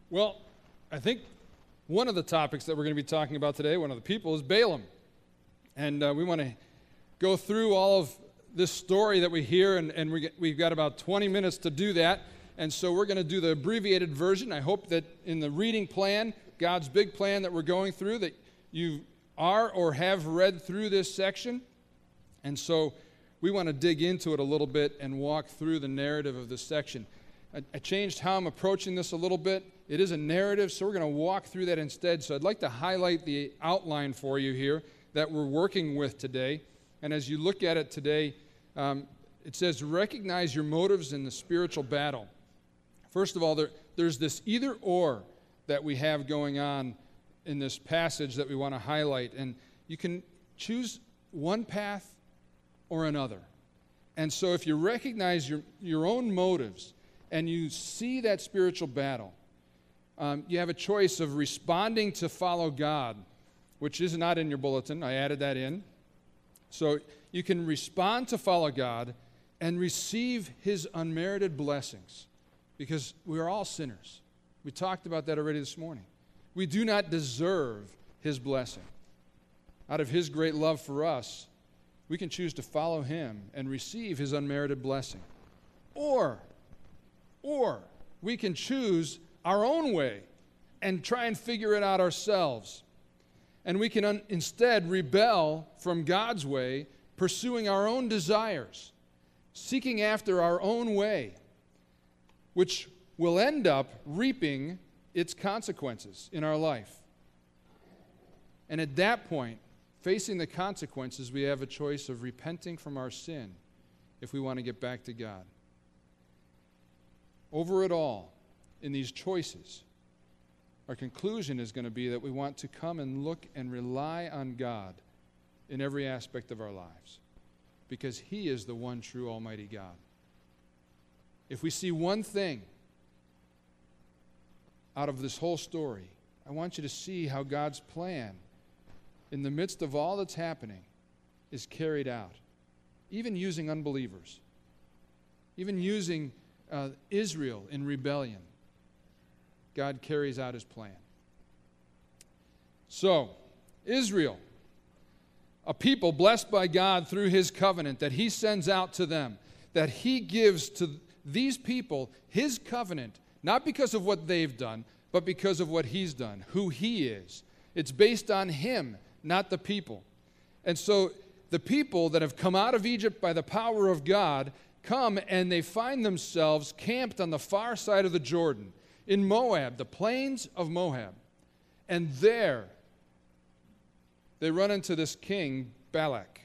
Well, I think one of the topics that we're going to be talking about today, one of the people, is Balaam. And we want to go through all of this story that we hear, and we've got about 20 minutes to do that. And so we're going to do the abbreviated version. I hope that in the reading plan, God's big plan that we're going through, that you are or have read through this section. And so we want to dig into it a little bit and walk through the narrative of this section. I changed how I'm approaching this a little bit. It is a narrative, so we're going to walk through that instead. So I'd like to highlight the outline for you here that we're working with today. And as you look at it today, it says, recognize your motives in the spiritual battle. First of all, there's this either or that we have going on in this passage that we want to highlight. And you can choose one path or another. And so if you recognize your own motives and you see that spiritual battle, you have a choice of responding to follow God, which is not in your bulletin. I added that in. So you can respond to follow God and receive His unmerited blessings, because we are all sinners. We talked about that already this morning. We do not deserve His blessing. Out of His great love for us, we can choose to follow Him and receive His unmerited blessing. Or we can choose our own way and try and figure it out ourselves. And we can instead rebel from God's way, pursuing our own desires, seeking after our own way, which will end up reaping its consequences in our life. And at that point, facing the consequences, we have a choice of repenting from our sin if we want to get back to God. Over it all, in these choices, our conclusion is going to be that we want to come and look and rely on God in every aspect of our lives, because He is the one true Almighty God. If we see one thing out of this whole story, I want you to see how God's plan, in the midst of all that's happening, is carried out. Even using unbelievers, even using Israel in rebellion, God carries out His plan. So, Israel, a people blessed by God through His covenant that He sends out to them, that He gives to these people His covenant, not because of what they've done, but because of what He's done, who He is. It's based on Him, not the people. And so the people that have come out of Egypt by the power of God come and they find themselves camped on the far side of the Jordan, in Moab, the plains of Moab. And there they run into this king, Balak.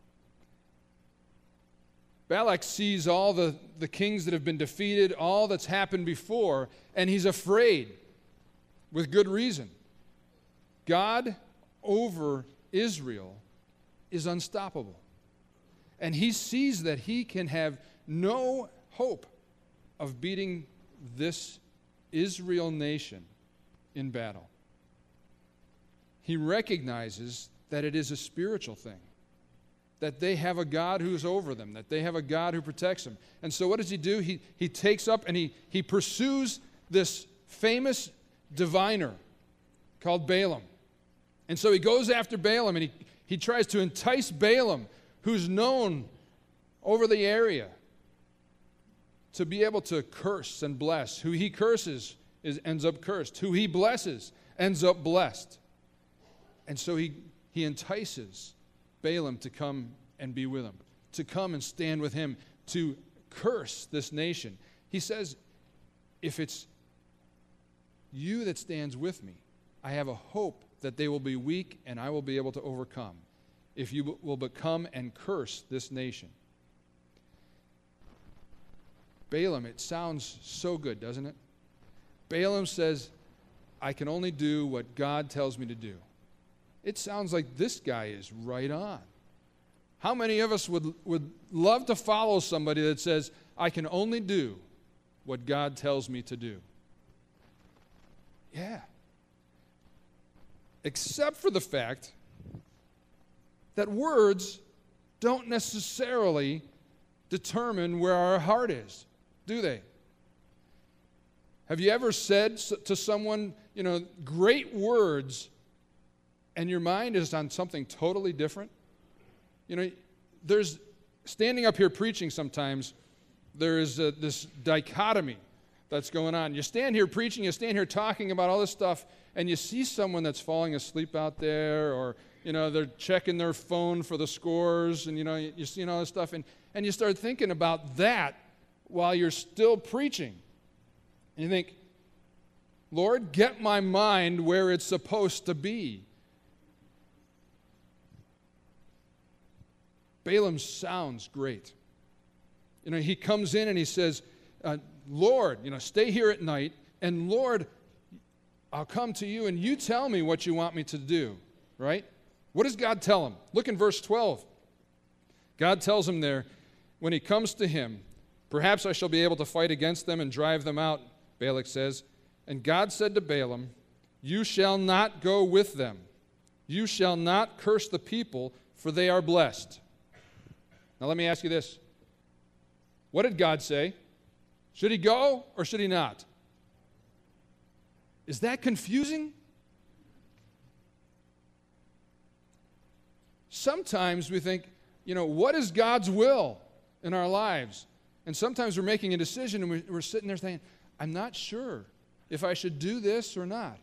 Balak sees all the kings that have been defeated, all that's happened before, and he's afraid, with good reason. God over Israel is unstoppable. And he sees that he can have no hope of beating this Israel nation in battle. He recognizes that it is a spiritual thing, that they have a God who's over them, that they have a God who protects them. And so what does he do? He takes up and he pursues this famous diviner called Balaam. And so he goes after Balaam, and he tries to entice Balaam, who's known over the area, to be able to curse and bless. Who he curses ends up cursed. Who he blesses ends up blessed. And so he entices Balaam to come and be with him, to come and stand with him, to curse this nation. He says, if it's you that stands with me, I have a hope that they will be weak and I will be able to overcome, if you will become and curse this nation. Balaam, it sounds so good, doesn't it? Balaam says, I can only do what God tells me to do. It sounds like this guy is right on. How many of us would love to follow somebody that says, I can only do what God tells me to do? Yeah. Except for the fact that words don't necessarily determine where our heart is, do they? Have you ever said to someone, great words, and your mind is on something totally different? There's standing up here preaching sometimes, there is this dichotomy that's going on. You stand here preaching, you stand here talking about all this stuff, and you see someone that's falling asleep out there, or they're checking their phone for the scores, and you see all this stuff, and you start thinking about that while you're still preaching. And you think, Lord, get my mind where it's supposed to be. Balaam sounds great. He comes in and he says, Lord, stay here at night, and Lord, I'll come to you and you tell me what you want me to do, right? What does God tell him? Look in verse 12. God tells him there, when he comes to him, perhaps I shall be able to fight against them and drive them out, Balak says. And God said to Balaam, you shall not go with them. You shall not curse the people, for they are blessed. Now let me ask you this. What did God say? Should he go or should he not? Is that confusing? Sometimes we think, what is God's will in our lives? And sometimes we're making a decision and we're sitting there saying, I'm not sure if I should do this or not.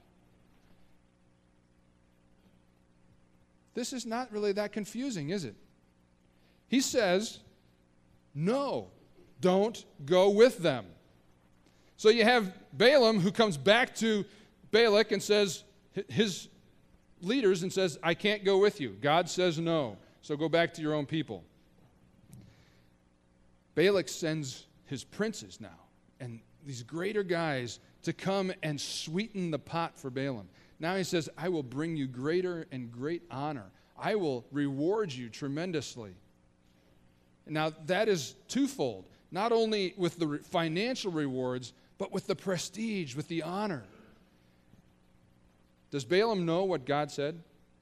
This is not really that confusing, is it? He says, no, don't go with them. So you have Balaam who comes back to Balak and says, his leaders, and says, I can't go with you. God says no, so go back to your own people. Balak sends his princes now, and these greater guys to come and sweeten the pot for Balaam. Now he says, I will bring you greater and great honor. I will reward you tremendously. Now that is twofold, not only with the financial rewards, but with the prestige, with the honor. Does Balaam know what God said?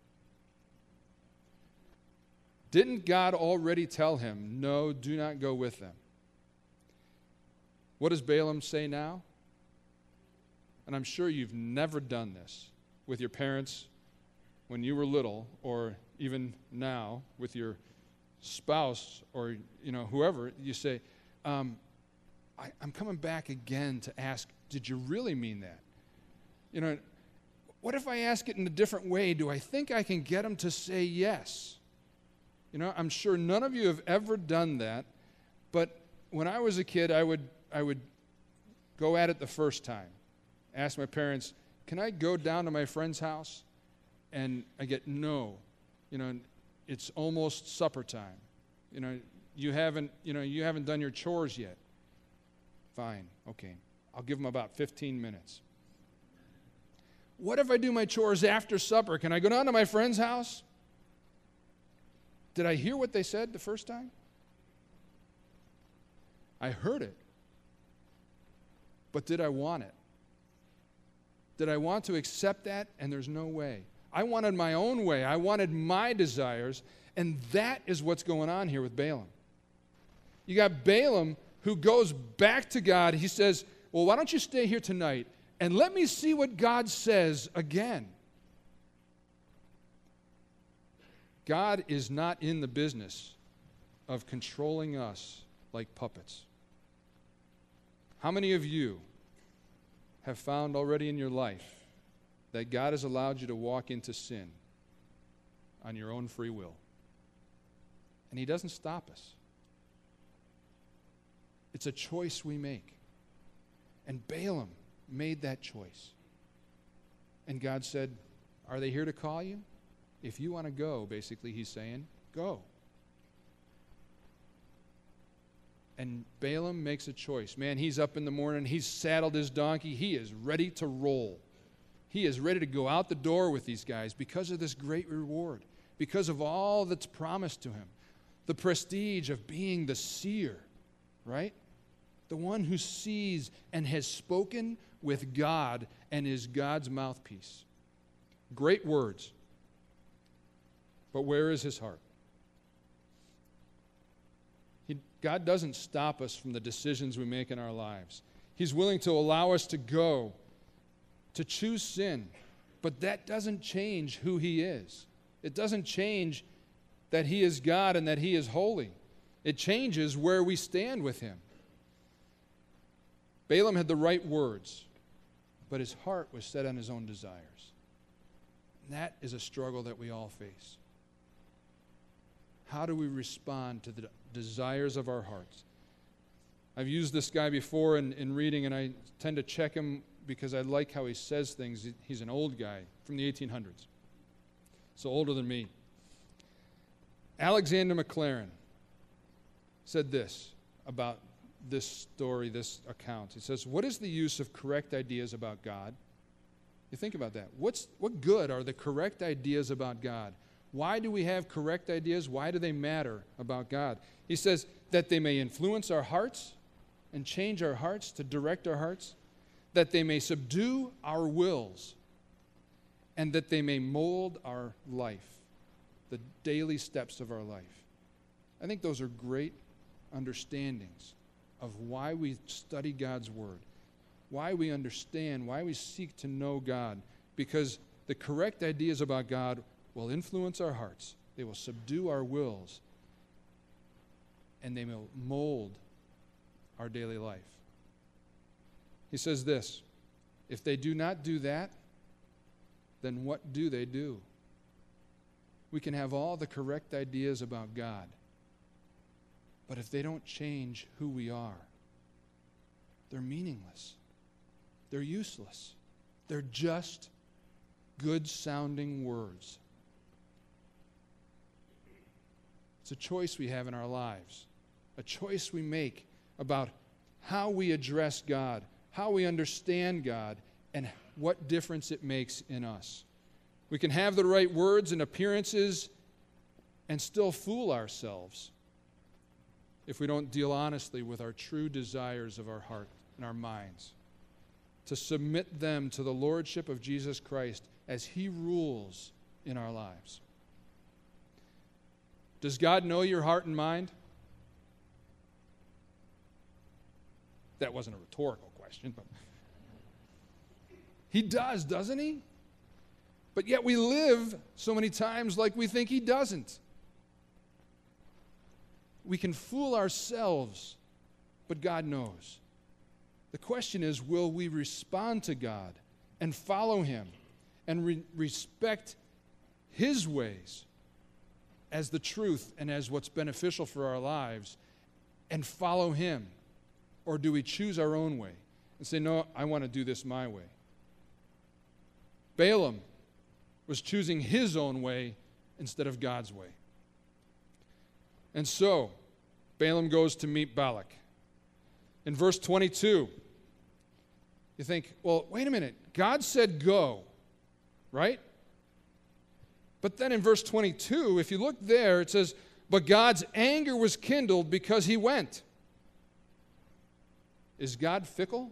Didn't God already tell him, no, do not go with them? What does Balaam say now? And I'm sure you've never done this with your parents when you were little, or even now with your spouse or whoever. You say, I'm coming back again to ask, did you really mean that? What if I ask it in a different way? Do I think I can get them to say yes? I'm sure none of you have ever done that, but when I was a kid, I would go at it the first time. Ask my parents, can I go down to my friend's house? And I get no. It's almost supper time. You haven't done your chores yet. Fine, okay. I'll give them about 15 minutes. What if I do my chores after supper? Can I go down to my friend's house? Did I hear what they said the first time? I heard it. But did I want it? Did I want to accept that? And there's no way. I wanted my own way. I wanted my desires, and that is what's going on here with Balaam. You got Balaam who goes back to God. He says, well, why don't you stay here tonight and let me see what God says again. God is not in the business of controlling us like puppets. How many of you have found already in your life that God has allowed you to walk into sin on your own free will? And He doesn't stop us. It's a choice we make. And Balaam made that choice. And God said, are they here to call you? If you want to go, basically he's saying, go. And Balaam makes a choice. Man, he's up in the morning, he's saddled his donkey, he is ready to roll. He is ready to go out the door with these guys because of this great reward, because of all that's promised to him. The prestige of being the seer, right? The one who sees and has spoken with God and is God's mouthpiece. Great words. But where is his heart? God doesn't stop us from the decisions we make in our lives. He's willing to allow us to go, to choose sin. But that doesn't change who he is. It doesn't change that he is God and that he is holy. It changes where we stand with him. Balaam had the right words, but his heart was set on his own desires. And that is a struggle that we all face. How do we respond to the desires of our hearts? I've used this guy before in reading, and I tend to check him because I like how he says things. He's an old guy from the 1800s, so older than me. Alexander McLaren said this about this story, this account. He says, what is the use of correct ideas about God? You think about that. What good are the correct ideas about God? Why do we have correct ideas? Why do they matter about God? He says that they may influence our hearts and change our hearts, to direct our hearts, that they may subdue our wills, and that they may mold our life, the daily steps of our life. I think those are great understandings of why we study God's Word, why we understand, why we seek to know God, because the correct ideas about God will influence our hearts, they will subdue our wills, and they will mold our daily life. He says this, if they do not do that, then what do they do? We can have all the correct ideas about God, but if they don't change who we are, they're meaningless. They're useless. They're just good-sounding words. It's a choice we have in our lives, a choice we make about how we address God, how we understand God, and what difference it makes in us. We can have the right words and appearances and still fool ourselves if we don't deal honestly with our true desires of our heart and our minds, to submit them to the lordship of Jesus Christ as he rules in our lives. Does God know your heart and mind? That wasn't a rhetorical question, but he does, doesn't he? But yet we live so many times like we think he doesn't. We can fool ourselves, but God knows. The question is, will we respond to God and follow him and respect his ways as the truth and as what's beneficial for our lives and follow him? Or do we choose our own way and say, no, I want to do this my way? Balaam was choosing his own way instead of God's way. And so, Balaam goes to meet Balak. In verse 22, you think, well, wait a minute. God said go, right? But then in verse 22, if you look there, it says, but God's anger was kindled because he went. Is God fickle?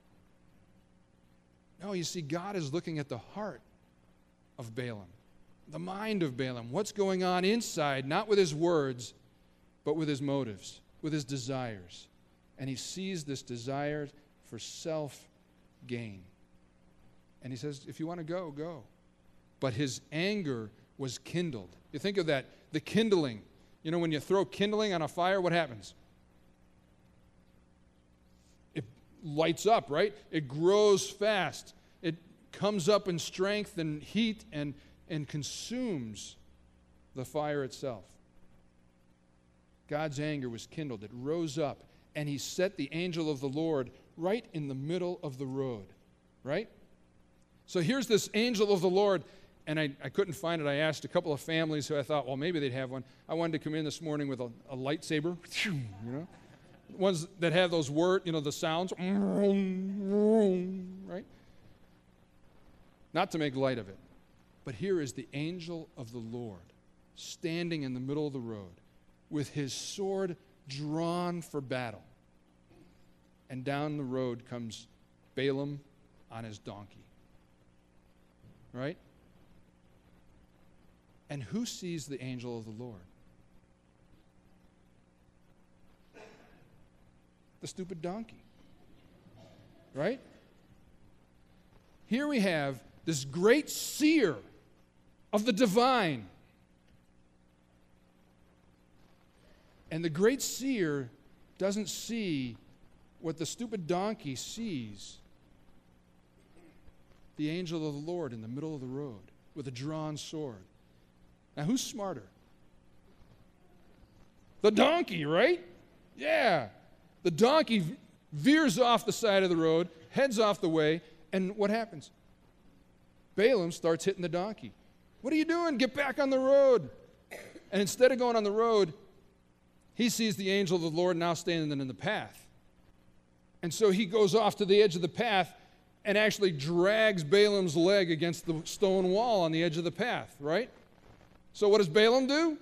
No, you see, God is looking at the heart of Balaam, the mind of Balaam, what's going on inside, not with his words, but with his motives, with his desires. And he sees this desire for self-gain. And he says, if you want to go, go. But his anger was kindled. You think of that, the kindling. You know, when you throw kindling on a fire, what happens? It lights up, right? It grows fast. It comes up in strength and heat and consumes the fire itself. God's anger was kindled. It rose up, and he set the angel of the Lord right in the middle of the road, right? So here's this angel of the Lord, and I couldn't find it. I asked a couple of families who I thought, well, maybe they'd have one. I wanted to come in this morning with a lightsaber, you know, ones that have those the sounds, right? Not to make light of it. But here is the angel of the Lord standing in the middle of the road with his sword drawn for battle. And down the road comes Balaam on his donkey. Right? And who sees the angel of the Lord? The stupid donkey. right? Here we have this great seer of the divine. And the great seer doesn't see what the stupid donkey sees. The angel of the Lord in the middle of the road with a drawn sword. Now, who's smarter? The donkey, right? Yeah. The donkey veers off the side of the road, heads off the way, and what happens? Balaam starts hitting the donkey. What are you doing? Get back on the road. And instead of going on the road, he sees the angel of the Lord now standing in the path. And so he goes off to the edge of the path and actually drags Balaam's leg against the stone wall on the edge of the path, right? So what does Balaam do?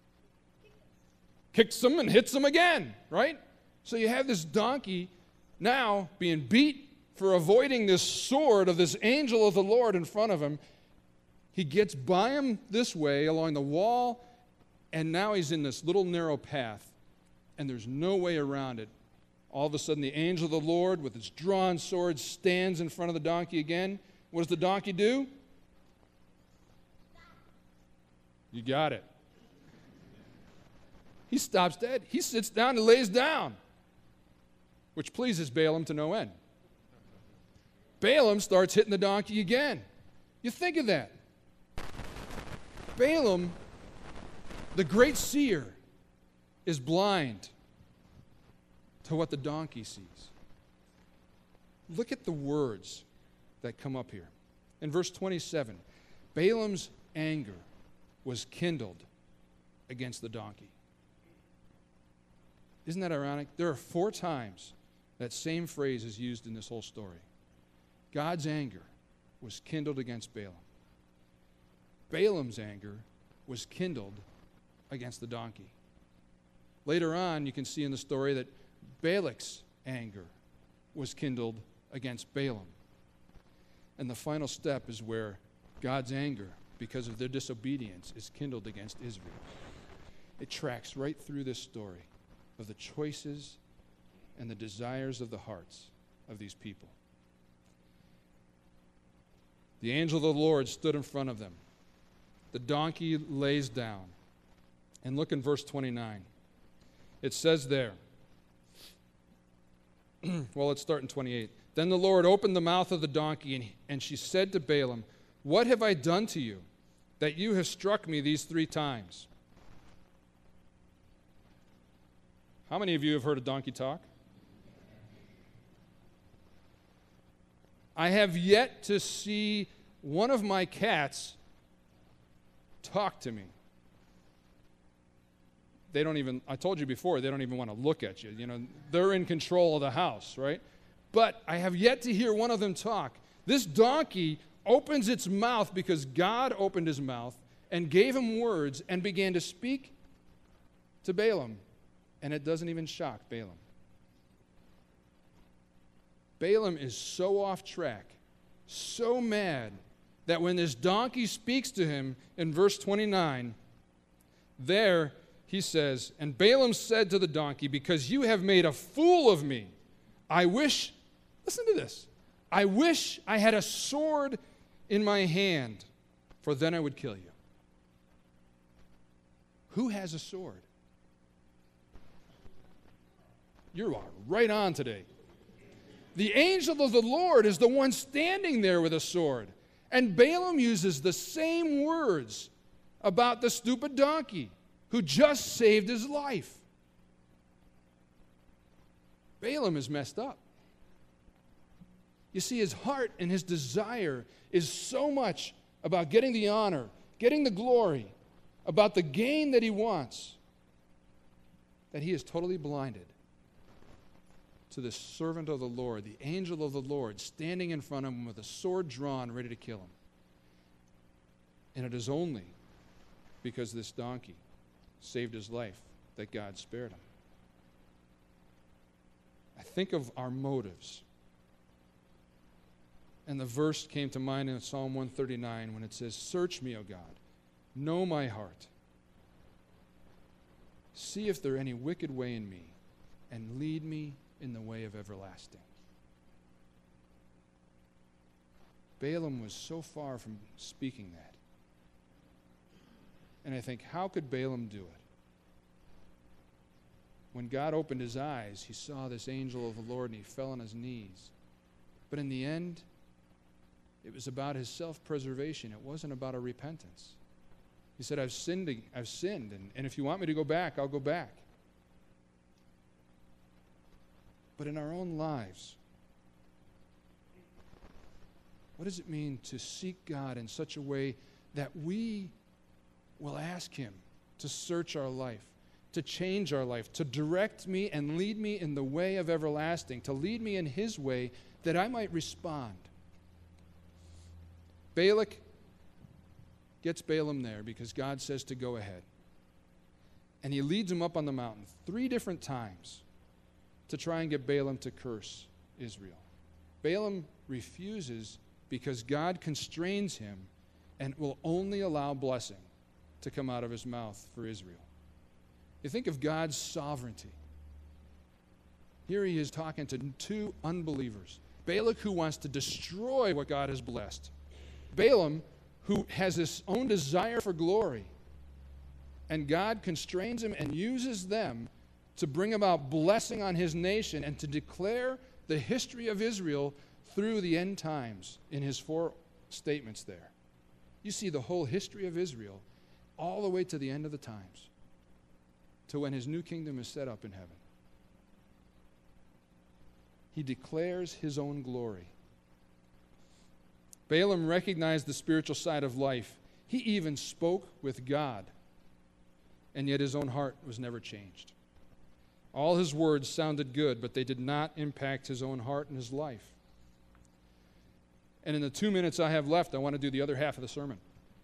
Kicks him and hits him again, right? So you have this donkey now being beat for avoiding this sword of this angel of the Lord in front of him. He gets by him this way along the wall, and now he's in this little narrow path, and there's no way around it. All of a sudden, the angel of the Lord with its drawn sword stands in front of the donkey again. What does the donkey do? You got it. He stops dead. He sits down and lays down, which pleases Balaam to no end. Balaam starts hitting the donkey again. You think of that. Balaam, the great seer, is blind to what the donkey sees. Look at the words that come up here. In verse 27, Balaam's anger was kindled against the donkey. Isn't that ironic? There are 4 times that same phrase is used in this whole story. God's anger was kindled against Balaam. Balaam's anger was kindled against the donkey. Later on, you can see in the story that Balak's anger was kindled against Balaam. And the final step is where God's anger, because of their disobedience, is kindled against Israel. It tracks right through this story of the choices and the desires of the hearts of these people. The angel of the Lord stood in front of them. The donkey lays down. And look in verse 29. It says there, well, let's start in 28. Then the Lord opened the mouth of the donkey, and she said to Balaam, "What have I done to you, that you have struck me these 3 times?" How many of you have heard a donkey talk? I have yet to see one of my cats talk to me. They don't even, I told you before, they don't even want to look at you. You know, they're in control of the house, right? But I have yet to hear one of them talk. This donkey opens its mouth because God opened his mouth and gave him words and began to speak to Balaam. And it doesn't even shock Balaam. Balaam is so off track, so mad, that when this donkey speaks to him in verse 29, there he says, "And Balaam said to the donkey, because you have made a fool of me, I wish," listen to this, "I wish I had a sword in my hand, for then I would kill you." Who has a sword? You're right on today. The angel of the Lord is the one standing there with a sword. And Balaam uses the same words about the stupid donkey who just saved his life. Balaam is messed up. You see, his heart and his desire is so much about getting the honor, getting the glory, about the gain that he wants, that he is totally blinded to the servant of the Lord, the angel of the Lord, standing in front of him with a sword drawn, ready to kill him. And it is only because this donkey saved his life that God spared him. I think of our motives. And the verse came to mind in Psalm 139 when it says, "Search me, O God, know my heart. See if there any wicked way in me, and lead me in the way of everlasting." Balaam was so far from speaking that. And I think, how could Balaam do it? When God opened his eyes, he saw this angel of the Lord and he fell on his knees. But in the end, it was about his self-preservation. It wasn't about a repentance. He said, I've sinned, and if you want me to go back, I'll go back. But in our own lives, what does it mean to seek God in such a way that we will ask him to search our life, to change our life, to direct me and lead me in the way of everlasting, to lead me in his way that I might respond? Balak gets Balaam there because God says to go ahead. And he leads him up on the mountain 3 different times to try and get Balaam to curse Israel. Balaam refuses because God constrains him and will only allow blessing to come out of his mouth for Israel. You think of God's sovereignty. Here he is talking to 2 unbelievers. Balak, who wants to destroy what God has blessed. Balaam, who has his own desire for glory. And God constrains him and uses them to bring about blessing on his nation and to declare the history of Israel through the end times in his 4 statements there. You see the whole history of Israel all the way to the end of the times, to when his new kingdom is set up in heaven. He declares his own glory. Balaam recognized the spiritual side of life. He even spoke with God, and yet his own heart was never changed. All his words sounded good, but they did not impact his own heart and his life. And in the 2 minutes I have left, I want to do the other half of the sermon.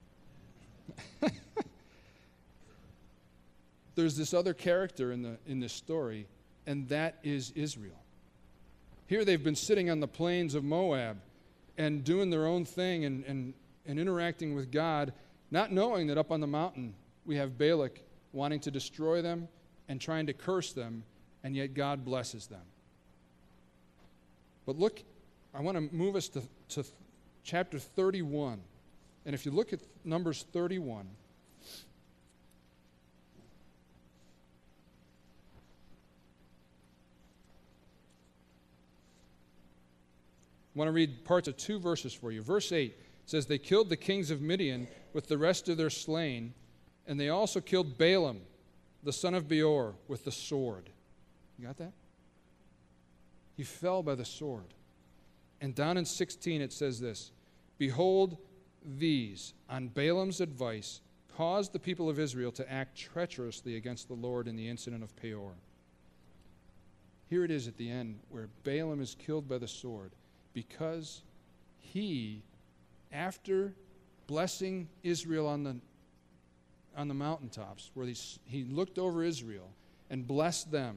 There's this other character in this story, and that is Israel. Here they've been sitting on the plains of Moab and doing their own thing and interacting with God, not knowing that up on the mountain we have Balak wanting to destroy them and trying to curse them, and yet God blesses them. But look, I want to move us to chapter 31. And if you look at Numbers 31, I want to read parts of 2 verses for you. Verse 8 says, they killed the kings of Midian with the rest of their slain, and they also killed Balaam, the son of Beor, with the sword. You got that? He fell by the sword. And down in 16 it says this, behold, these, on Balaam's advice, caused the people of Israel to act treacherously against the Lord in the incident of Peor. Here it is at the end where Balaam is killed by the sword because he, after blessing Israel on the mountaintops, where he looked over Israel and blessed them,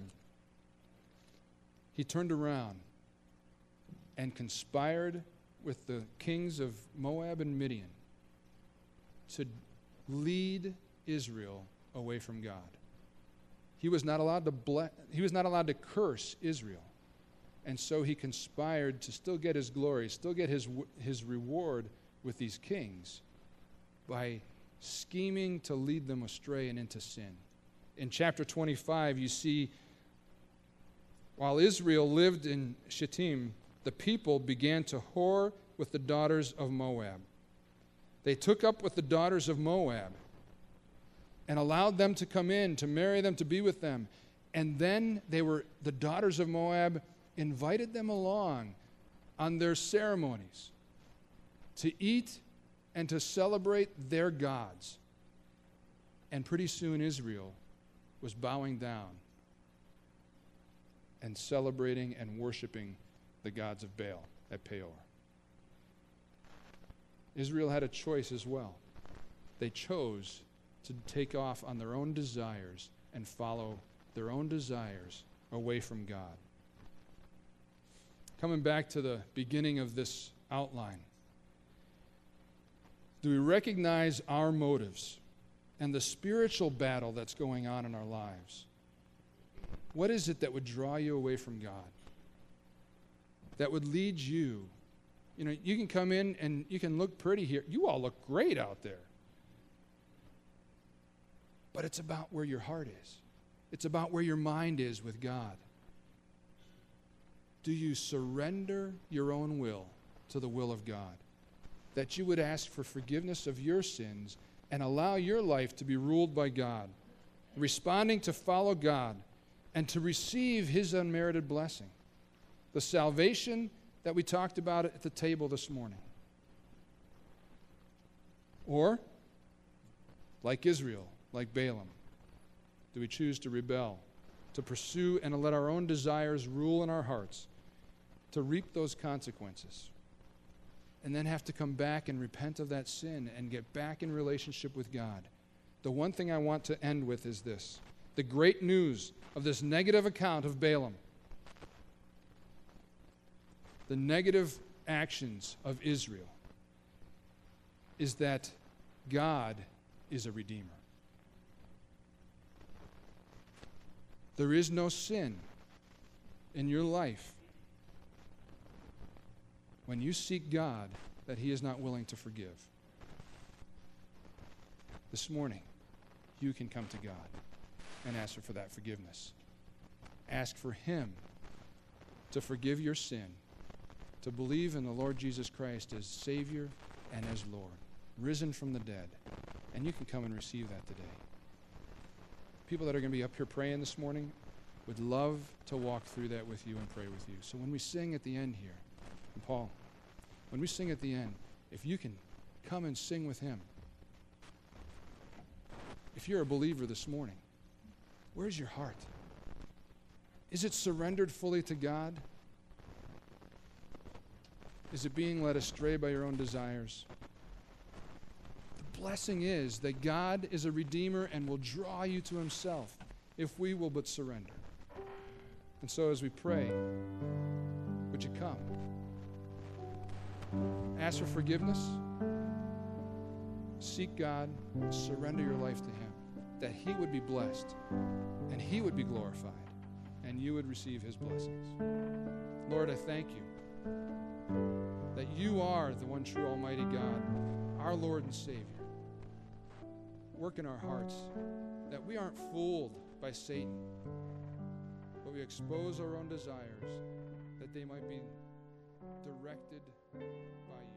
he turned around and conspired with the kings of Moab and Midian to lead Israel away from God. He was not allowed to curse Israel. And so he conspired to still get his glory, still get his reward with these kings by scheming to lead them astray and into sin. In chapter 25, you see, while Israel lived in Shittim, the people began to whore with the daughters of Moab. They took up with the daughters of Moab and allowed them to come in, to marry them, to be with them. And then the daughters of Moab invited them along on their ceremonies to eat and to celebrate their gods. And pretty soon Israel was bowing down and celebrating and worshiping the gods of Baal at Peor. Israel had a choice as well. They chose to take off on their own desires and follow their own desires away from God. Coming back to the beginning of this outline, do we recognize our motives and the spiritual battle that's going on in our lives? What is it that would draw you away from God? That would lead you You know, you can come in and you can look pretty here. You all look great out there. But it's about where your heart is. It's about where your mind is with God. Do you surrender your own will to the will of God? That you would ask for forgiveness of your sins and allow your life to be ruled by God, responding to follow God and to receive His unmerited blessing, the salvation that we talked about at the table this morning. Or, like Israel, like Balaam, do we choose to rebel, to pursue and to let our own desires rule in our hearts, to reap those consequences, and then have to come back and repent of that sin and get back in relationship with God? The one thing I want to end with is this: the great news of this negative account of Balaam, the negative actions of Israel, is that God is a redeemer. There is no sin in your life when you seek God that He is not willing to forgive. This morning, you can come to God and ask for that forgiveness. Ask for Him to forgive your sin, to believe in the Lord Jesus Christ as Savior and as Lord, risen from the dead. And you can come and receive that today. People that are going to be up here praying this morning would love to walk through that with you and pray with you. So when we sing at the end here, and Paul, when we sing at the end, if you can come and sing with him. If you're a believer this morning, where's your heart? Is it surrendered fully to God? Is it being led astray by your own desires? The blessing is that God is a redeemer and will draw you to Himself if we will but surrender. And so as we pray, would you come? Ask for forgiveness. Seek God. Surrender your life to Him, that He would be blessed and He would be glorified and you would receive His blessings. Lord, I thank You that You are the one true Almighty God, our Lord and Savior. Work in our hearts that we aren't fooled by Satan, but we expose our own desires that they might be directed by You.